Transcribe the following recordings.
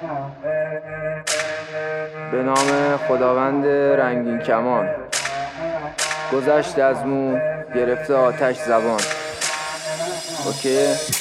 به نام خداوند رنگین کمان. گذشت از مو گرفته آتش زبان. اوکی.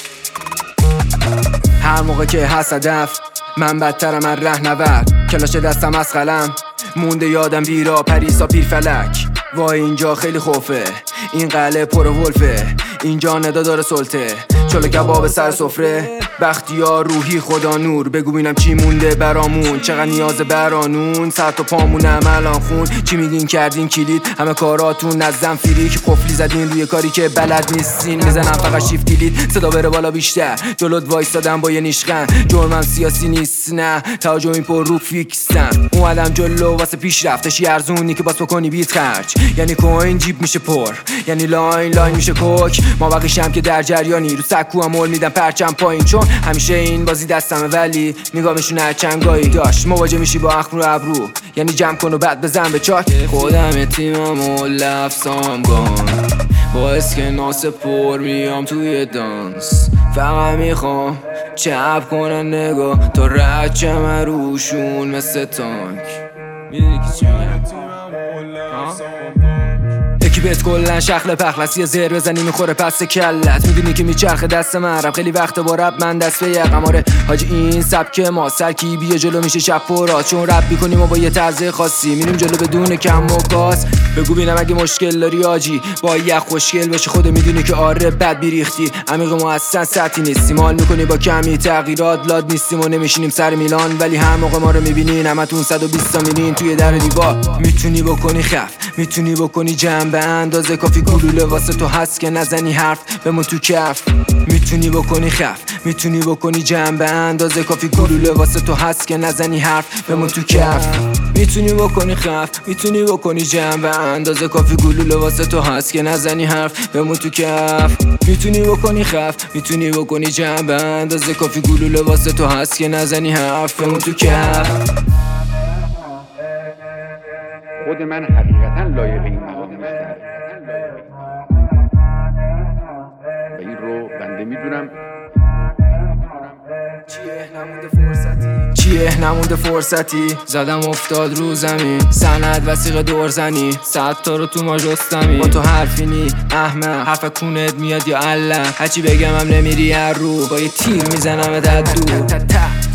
هر موقع که هست هدف من بدترم از رهنورد. کلاش دستم از قلم مونده یادم بیرا پریسا پیر فلک. وای اینجا خیلی خوفه، این قلعه پر ولفه، اینجا ندا داره سلطه، چلو کباب سر سفره. بختیار روحی خدا نور، بگو بینم چی مونده برامون، چقدر نیاز برانون. سر تا پامونم الان خون، چی میگین کردین کلید همه کاراتون نزدم فریک. قفلی زدین روی کاری که بلد نیستین، میزنم فقط شیفت دیلید صدا بره بالا بیشتر. جلوت وایستادم با یه نیشخن، جرمم سیاسی نیست نه تهاجمی پر رو فیکسم. اومدم جلو واسه پیشرفتش ارزونی که باز بکنی بیت خرج. یعنی کوین جیب میشه پر، یعنی لاین میشه کوک. ما بقیشم که در جریانی رو سکو هم مول میدم پرچم پایین، چون همیشه این بازی دستمه ولی نگاهشون هر چنگایی داشت. مواجه میشی با اخم رو ابرو، یعنی جمع کن و بعد بزن به چاک. خودم تیمم و لفظام گان، با اسکناس پر میام توی دانس. فقط میخوام چپ کنن نگاه تا رد چمه روشون مثل تانک. میدونی که چی اکیبت کلن شخل پخلس، یه زر بزنی میخوره پس کلت. میدونی که میچرخه دست من رب، خیلی وقت با رب من دست به یقم. آره حاجی این سبک ما سرکی بیا جلو میشه شب پرات، چون رب میکنیم و با یه طرز خاصی میریم جلو بدون کم و کاس. بگو بینم اگه مشکل داری آجی با یه خوشگل بشه، خود میدونی که آره بد بیریختی عمیق ما اصلا سطحی نیستیم. حال میکنی با کمی تغییرات لاد نیستیم و نمیشینیم سر میلان، ولی هر موقع ما رو میبینین همتون 120 تا میرین توی در دیوار. میتونی بکنی خف، میتونی بکنی جنب اندازه کافی، گلوله واسه تو هست که نزنی حرف بمون تو کف. میتونی بکنی خف، میتونی بکنی جنب اندازه کافی، گلوله واسه تو هست که نزنی حرف بمون تو کف. میتونی بکنی خف، میتونی بکنی جنب اندازه کافی، گلوله واسه تو هست که نزنی حرف بمون تو کف. میتونی بکنی خف، میتونی بکنی جنب اندازه کافی، گلوله واسه تو هست که نزنی حرف بمون تو کف. خود من حقیقتا لایق این مقام نیستم و این رو بنده میدونم. چیه نمونده فرصتی، زدم افتاد رو زمین، سند وسیق دورزنی، 100 تا رو تو ما جستمی. با تو حرفی نی احمق، حرف کونت میاد یا الله، هرچی بگم هم نمیری هر رو، با یه تیر میزنم دور.